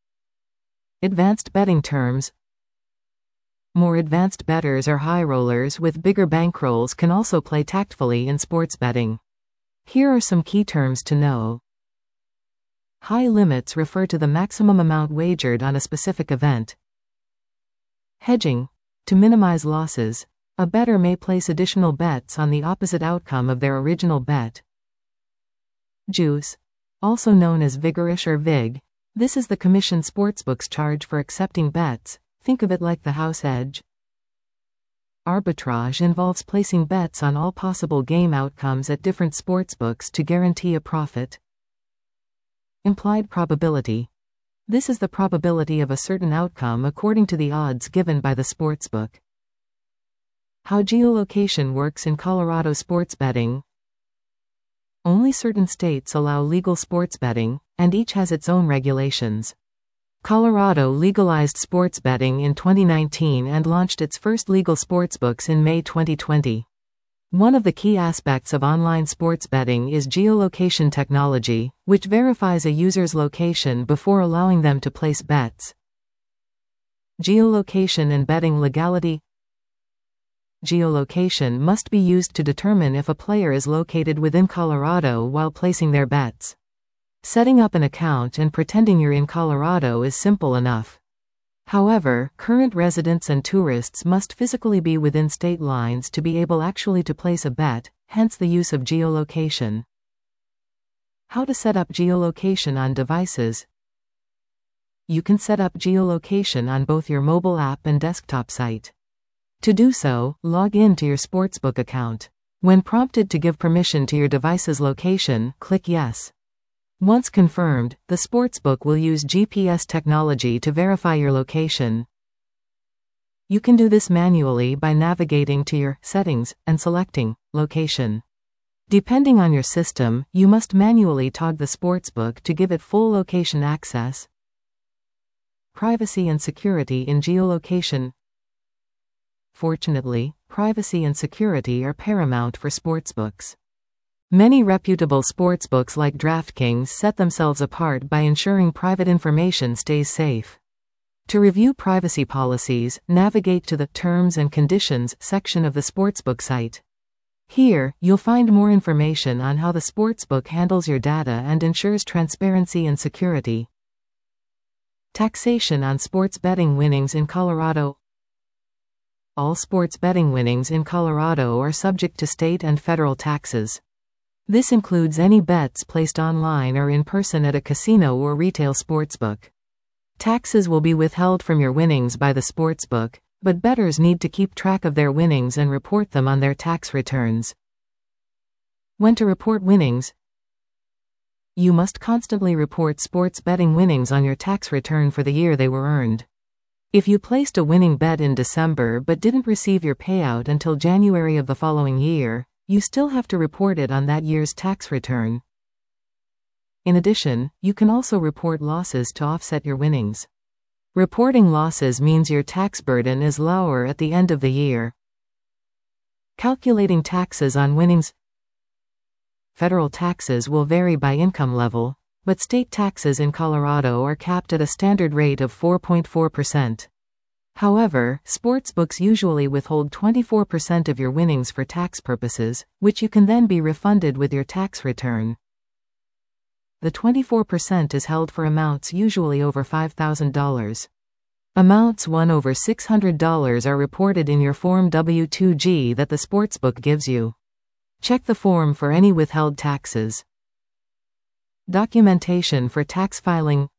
Advanced betting terms. More advanced bettors or high rollers with bigger bankrolls can also play tactfully in sports betting. Here are some key terms to know. High limits refer to the maximum amount wagered on a specific event. Hedging. To minimize losses, a bettor may place additional bets on the opposite outcome of their original bet. Juice. Also known as vigorish or vig. This is the commission sportsbooks charge for accepting bets. Think of it like the house edge. Arbitrage involves placing bets on all possible game outcomes at different sportsbooks to guarantee a profit. Implied probability. This is the probability of a certain outcome according to the odds given by the sportsbook. How geolocation works in Colorado sports betting. Only certain states allow legal sports betting, and each has its own regulations. Colorado legalized sports betting in twenty nineteen and launched its first legal sportsbooks in May twenty twenty. One of the key aspects of online sports betting is geolocation technology, which verifies a user's location before allowing them to place bets. Geolocation and betting legality. Geolocation must be used to determine if a player is located within Colorado while placing their bets. Setting up an account and pretending you're in Colorado is simple enough. However, current residents and tourists must physically be within state lines to be able actually to place a bet, hence the use of geolocation. How to set up geolocation on devices. You can set up geolocation on both your mobile app and desktop site. To do so, log in to your sportsbook account. When prompted to give permission to your device's location, click Yes. Once confirmed, the sportsbook will use G P S technology to verify your location. You can do this manually by navigating to your Settings and selecting Location. Depending on your system, you must manually toggle the sportsbook to give it full location access. Privacy and security in geolocation. Fortunately, privacy and security are paramount for sportsbooks. Many reputable sportsbooks like DraftKings set themselves apart by ensuring private information stays safe. To review privacy policies, navigate to the Terms and Conditions section of the sportsbook site. Here, you'll find more information on how the sportsbook handles your data and ensures transparency and security. Taxation on sports betting winnings in Colorado. All sports betting winnings in Colorado are subject to state and federal taxes. This includes any bets placed online or in person at a casino or retail sportsbook. Taxes will be withheld from your winnings by the sportsbook, but bettors need to keep track of their winnings and report them on their tax returns. When to report winnings? You must constantly report sports betting winnings on your tax return for the year they were earned. If you placed a winning bet in December but didn't receive your payout until January of the following year, you still have to report it on that year's tax return. In addition, you can also report losses to offset your winnings. Reporting losses means your tax burden is lower at the end of the year. Calculating taxes on winnings. Federal taxes will vary by income level, but state taxes in Colorado are capped at a standard rate of four point four percent. However, sportsbooks usually withhold twenty-four percent of your winnings for tax purposes, which you can then be refunded with your tax return. The twenty-four percent is held for amounts usually over five thousand dollars. Amounts won over six hundred dollars are reported in your Form W two G that the sportsbook gives you. Check the form for any withheld taxes. Documentation for tax filing.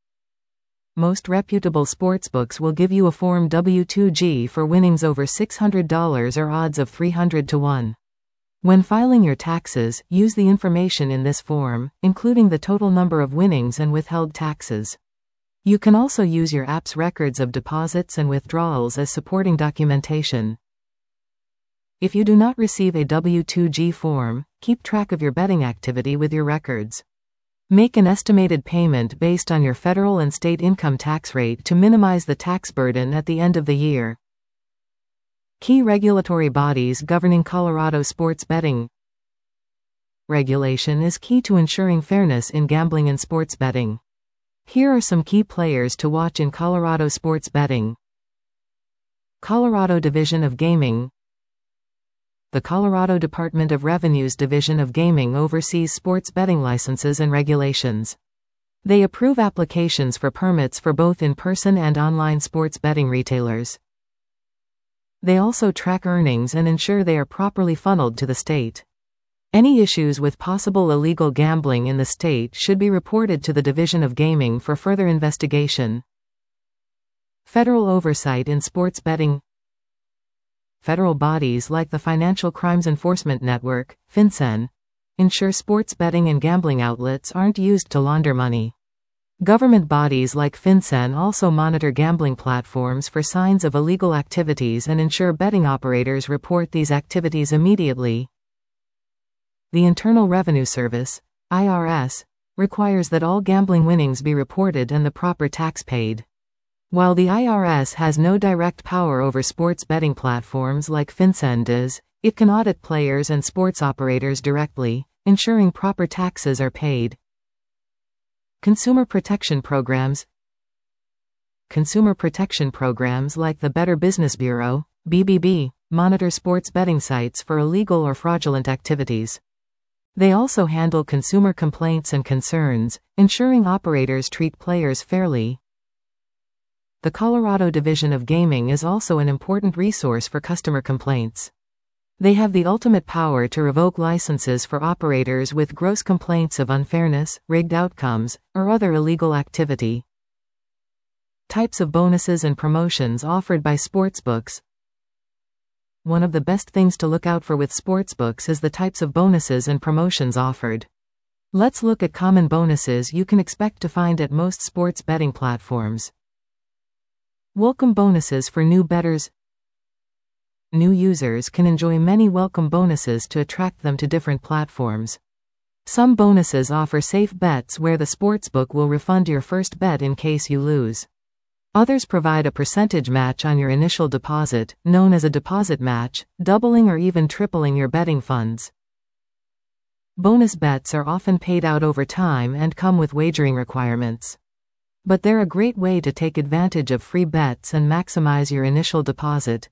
Most reputable sportsbooks will give you a Form W two G for winnings over six hundred dollars or odds of three hundred to one. When filing your taxes, use the information in this form, including the total number of winnings and withheld taxes. You can also use your app's records of deposits and withdrawals as supporting documentation. If you do not receive a W two G form, keep track of your betting activity with your records. Make an estimated payment based on your federal and state income tax rate to minimize the tax burden at the end of the year. Key regulatory bodies governing Colorado sports betting. Regulation is key to ensuring fairness in gambling and sports betting. Here are some key players to watch in Colorado sports betting. Colorado Division of Gaming. The Colorado Department of Revenue's Division of Gaming oversees sports betting licenses and regulations. They approve applications for permits for both in-person and online sports betting retailers. They also track earnings and ensure they are properly funneled to the state. Any issues with possible illegal gambling in the state should be reported to the Division of Gaming for further investigation. Federal oversight in sports betting. Federal bodies like the Financial Crimes Enforcement Network, FinCEN, ensure sports betting and gambling outlets aren't used to launder money. Government bodies like FinCEN also monitor gambling platforms for signs of illegal activities and ensure betting operators report these activities immediately. The Internal Revenue Service, I R S, requires that all gambling winnings be reported and the proper tax paid. While the I R S has no direct power over sports betting platforms like FinCEN does, it can audit players and sports operators directly, ensuring proper taxes are paid. Consumer protection programs. Consumer protection programs like the Better Business Bureau, B B B, monitor sports betting sites for illegal or fraudulent activities. They also handle consumer complaints and concerns, ensuring operators treat players fairly. The Colorado Division of Gaming is also an important resource for customer complaints. They have the ultimate power to revoke licenses for operators with gross complaints of unfairness, rigged outcomes, or other illegal activity. Types of bonuses and promotions offered by sportsbooks. One of the best things to look out for with sportsbooks is the types of bonuses and promotions offered. Let's look at common bonuses you can expect to find at most sports betting platforms. Welcome bonuses for new bettors. New users can enjoy many welcome bonuses to attract them to different platforms. Some bonuses offer safe bets where the sportsbook will refund your first bet in case you lose. Others provide a percentage match on your initial deposit, known as a deposit match, doubling or even tripling your betting funds. Bonus bets are often paid out over time and come with wagering requirements. But they're a great way to take advantage of free bets and maximize your initial deposit.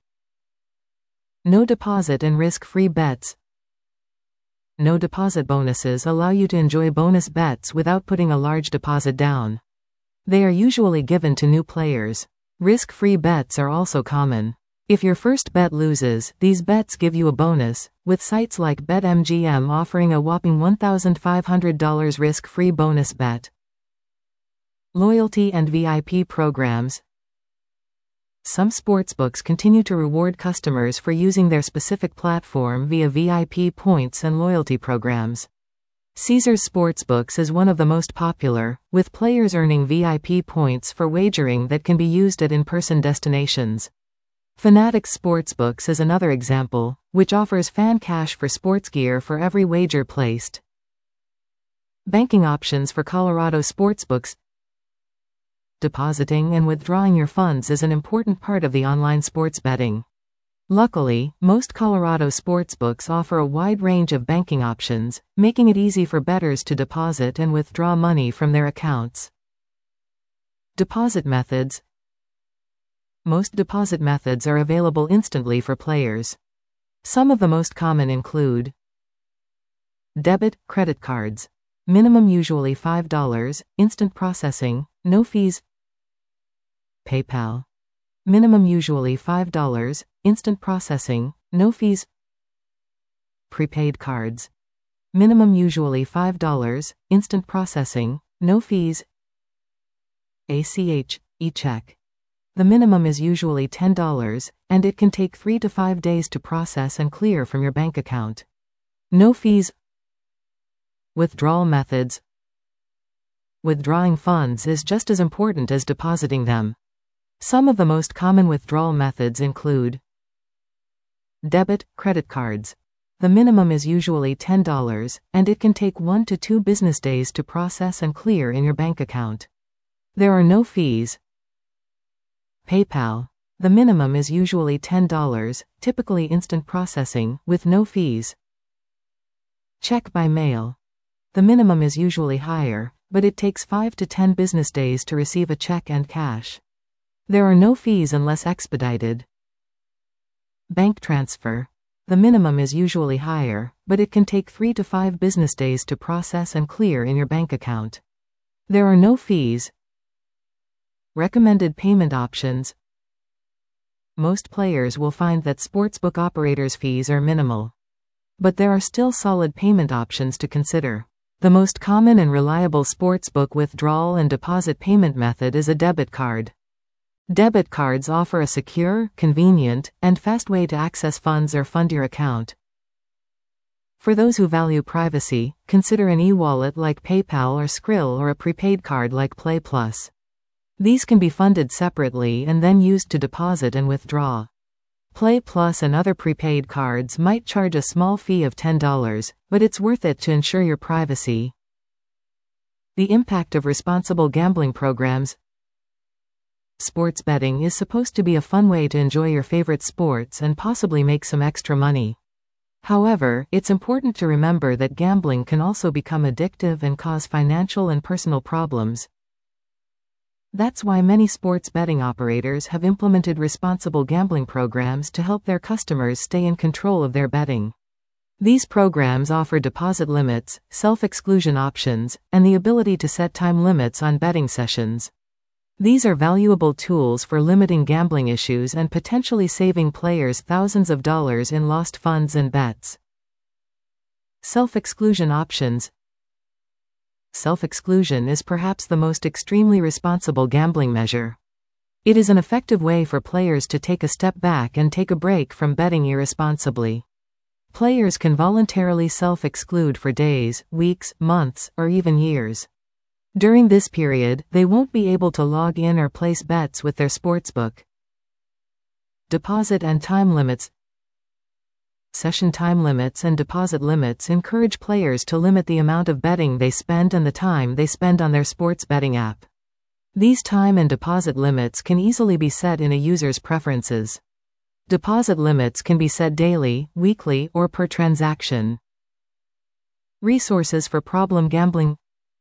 No deposit and risk-free bets. No deposit bonuses allow you to enjoy bonus bets without putting a large deposit down. They are usually given to new players. Risk-free bets are also common. If your first bet loses, these bets give you a bonus, with sites like BetMGM offering a whopping one thousand five hundred dollars risk-free bonus bet. Loyalty and V I P programs. Some sportsbooks continue to reward customers for using their specific platform via V I P points and loyalty programs. Caesars Sportsbooks is one of the most popular, with players earning V I P points for wagering that can be used at in-person destinations. Fanatics Sportsbooks is another example, which offers fan cash for sports gear for every wager placed. Banking options for Colorado sportsbooks. Depositing and withdrawing your funds is an important part of the online sports betting. Luckily, most Colorado sportsbooks offer a wide range of banking options, making it easy for bettors to deposit and withdraw money from their accounts. Deposit methods. Most deposit methods are available instantly for players. Some of the most common include debit, credit cards. Minimum usually five dollars, instant processing, no fees. PayPal. Minimum usually five dollars, instant processing, no fees. Prepaid cards. Minimum usually five dollars, instant processing, no fees. A C H, e-check. The minimum is usually ten dollars, and it can take three to five days to process and clear from your bank account. No fees. Withdrawal methods. Withdrawing funds is just as important as depositing them. Some of the most common withdrawal methods include debit, credit cards. The minimum is usually ten dollars, and it can take one to two business days to process and clear in your bank account. There are no fees. PayPal. The minimum is usually ten dollars, typically instant processing, with no fees. Check by mail. The minimum is usually higher, but it takes five to ten business days to receive a check and cash. There are no fees unless expedited. Bank transfer. The minimum is usually higher, but it can take three to five business days to process and clear in your bank account. There are no fees. Recommended payment options. Most players will find that sportsbook operators' fees are minimal. But there are still solid payment options to consider. The most common and reliable sportsbook withdrawal and deposit payment method is a debit card. Debit cards offer a secure, convenient, and fast way to access funds or fund your account. For those who value privacy, consider an e-wallet like PayPal or Skrill or a prepaid card like Play Plus. These can be funded separately and then used to deposit and withdraw. Play Plus and other prepaid cards might charge a small fee of ten dollars, but it's worth it to ensure your privacy. The impact of responsible gambling programs. Sports betting is supposed to be a fun way to enjoy your favorite sports and possibly make some extra money. However, it's important to remember that gambling can also become addictive and cause financial and personal problems. That's why many sports betting operators have implemented responsible gambling programs to help their customers stay in control of their betting. These programs offer deposit limits, self-exclusion options, and the ability to set time limits on betting sessions. These are valuable tools for limiting gambling issues and potentially saving players thousands of dollars in lost funds and bets. Self-exclusion options. Self-exclusion is perhaps the most extremely responsible gambling measure. It is an effective way for players to take a step back and take a break from betting irresponsibly. Players can voluntarily self-exclude for days, weeks, months, or even years. During this period, they won't be able to log in or place bets with their sportsbook. Deposit and time limits. Session time limits and deposit limits encourage players to limit the amount of betting they spend and the time they spend on their sports betting app. These time and deposit limits can easily be set in a user's preferences. Deposit limits can be set daily, weekly, or per transaction. Resources for problem gambling.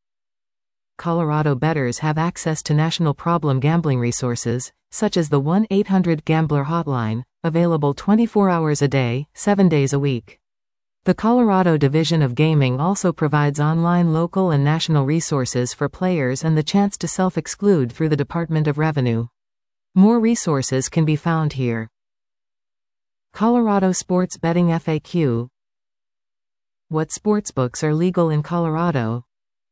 Colorado bettors have access to national problem gambling resources, such as the one eight hundred gambler hotline, available twenty-four hours a day, seven days a week. The Colorado Division of Gaming also provides online local and national resources for players and the chance to self-exclude through the Department of Revenue. More resources can be found here. Colorado Sports Betting F A Q. What sportsbooks are legal in Colorado?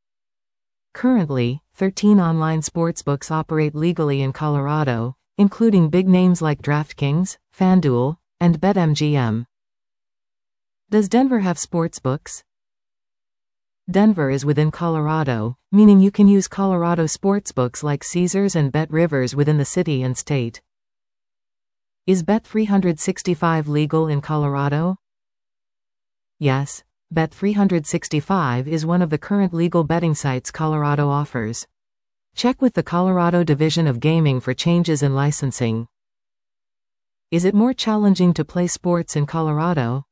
Currently, thirteen online sportsbooks operate legally in Colorado, including big names like DraftKings, FanDuel, and BetMGM. Does Denver have sportsbooks? Denver is within Colorado, meaning you can use Colorado sportsbooks like Caesars and Bet Rivers within the city and state. Is Bet three sixty-five legal in Colorado? Yes. Bet three sixty-five is one of the current legal betting sites Colorado offers. Check with the Colorado Division of Gaming for changes in licensing. Is it more challenging to play sports in Colorado?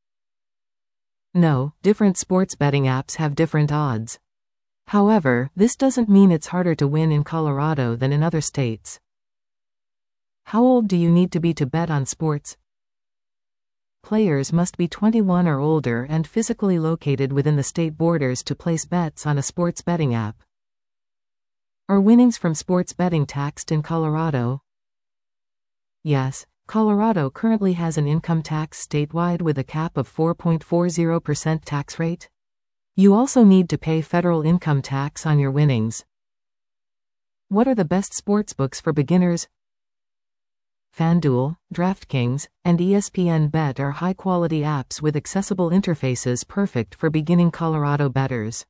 No, different sports betting apps have different odds. However, this doesn't mean it's harder to win in Colorado than in other states. How old do you need to be to bet on sports? Players must be twenty-one or older and physically located within the state borders to place bets on a sports betting app. Are winnings from sports betting taxed in Colorado? Yes, Colorado currently has an income tax statewide with a cap of four point four zero percent tax rate. You also need to pay federal income tax on your winnings. What are the best sportsbooks for beginners? FanDuel, DraftKings, and E S P N Bet are high-quality apps with accessible interfaces perfect for beginning Colorado bettors.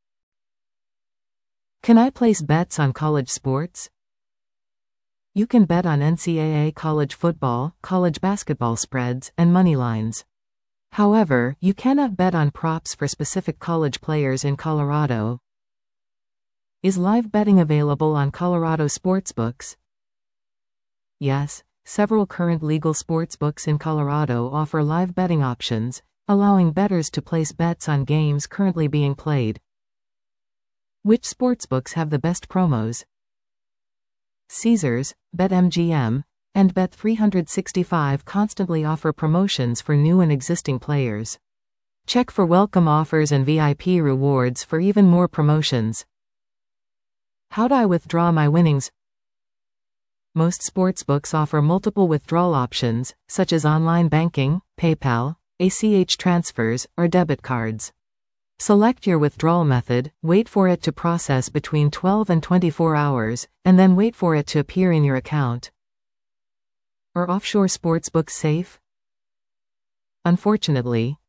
Can I place bets on college sports? You can bet on N C double A college football, college basketball spreads, and money lines. However, you cannot bet on props for specific college players in Colorado. Is live betting available on Colorado sportsbooks? Yes. Several current legal sportsbooks in Colorado offer live betting options, allowing bettors to place bets on games currently being played. Which sportsbooks have the best promos? Caesars, BetMGM, and Bet three sixty-five constantly offer promotions for new and existing players. Check for welcome offers and V I P rewards for even more promotions. How do I withdraw my winnings? Most sportsbooks offer multiple withdrawal options, such as online banking, PayPal, A C H transfers, or debit cards. Select your withdrawal method, wait for it to process between twelve and twenty-four hours, and then wait for it to appear in your account. Are offshore sportsbooks safe? Unfortunately,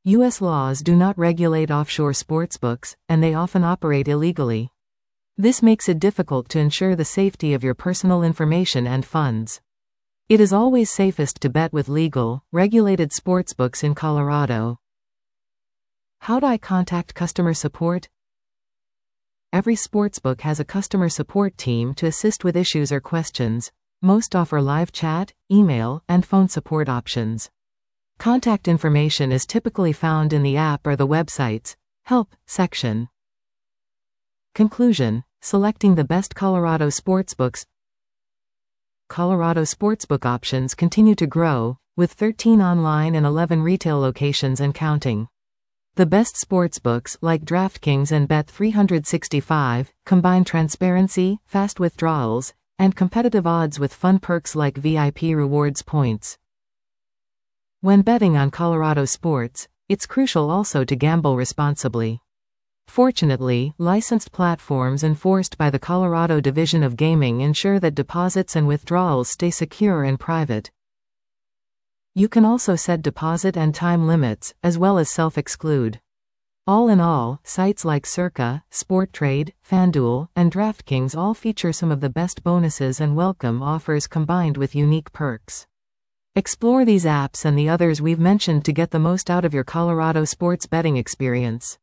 U S laws do not regulate offshore sportsbooks, and they often operate illegally. This makes it difficult to ensure the safety of your personal information and funds. It is always safest to bet with legal, regulated sportsbooks in Colorado. How do I contact customer support? Every sportsbook has a customer support team to assist with issues or questions. Most offer live chat, email, and phone support options. Contact information is typically found in the app or the website's Help section. Conclusion: selecting the best Colorado sportsbooks. Colorado sportsbook options continue to grow, with thirteen online and eleven retail locations and counting. The best sportsbooks, like DraftKings and Bet three sixty-five, combine transparency, fast withdrawals, and competitive odds with fun perks like V I P rewards points. When betting on Colorado sports, it's crucial also to gamble responsibly. Fortunately, licensed platforms enforced by the Colorado Division of Gaming ensure that deposits and withdrawals stay secure and private. You can also set deposit and time limits, as well as self-exclude. All in all, sites like Circa, SportTrade, FanDuel, and DraftKings all feature some of the best bonuses and welcome offers combined with unique perks. Explore these apps and the others we've mentioned to get the most out of your Colorado sports betting experience.